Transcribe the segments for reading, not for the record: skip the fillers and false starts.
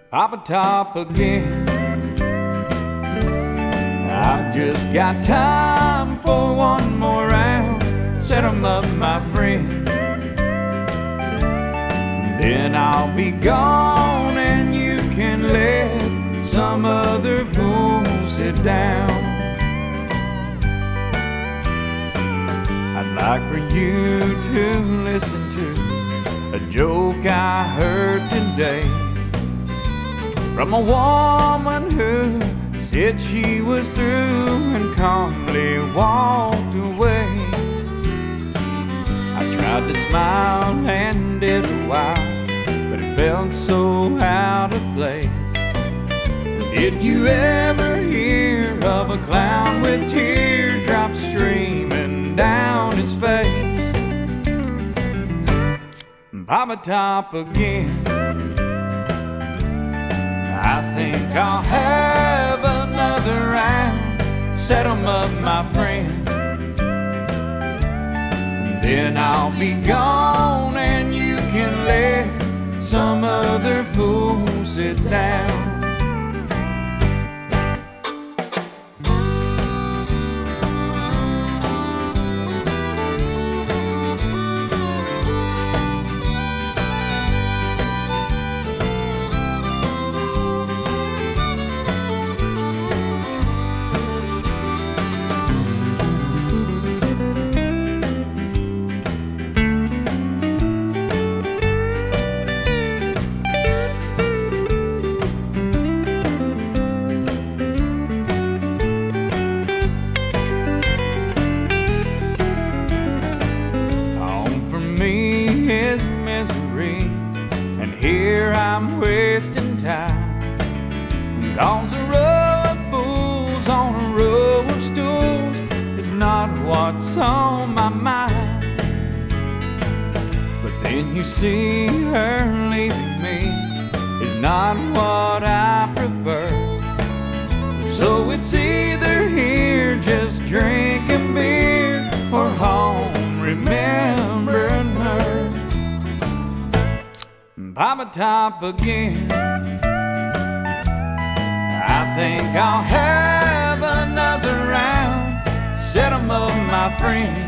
Papa Top again. I've just got time for one more round. Set 'em up, my friend. Then I'll be gone and you can let some other fool sit down. I'd like for you to listen to a joke I heard today from a woman who said she was through and calmly walked away. I tried to smile and did a while, but it felt so out of place. Did you ever hear of a clown with teardrops streaming down his face? Papa Top again. I think I'll have another round. Set 'em up, my friend. Then I'll be gone and you can let some other fool sit down. Is misery, and here I'm wasting time. Cause a row of fools on a row of stools is not what's on my mind. But then you see her leaving me is not what I prefer. So it's either here just drinking beer or home remembering her. Papa Top again. I think I'll have another round. Set 'em up, my friend.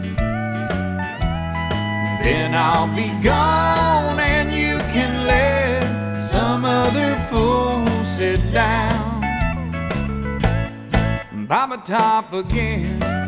Then I'll be gone and you can let some other fool sit down. Papa Top again.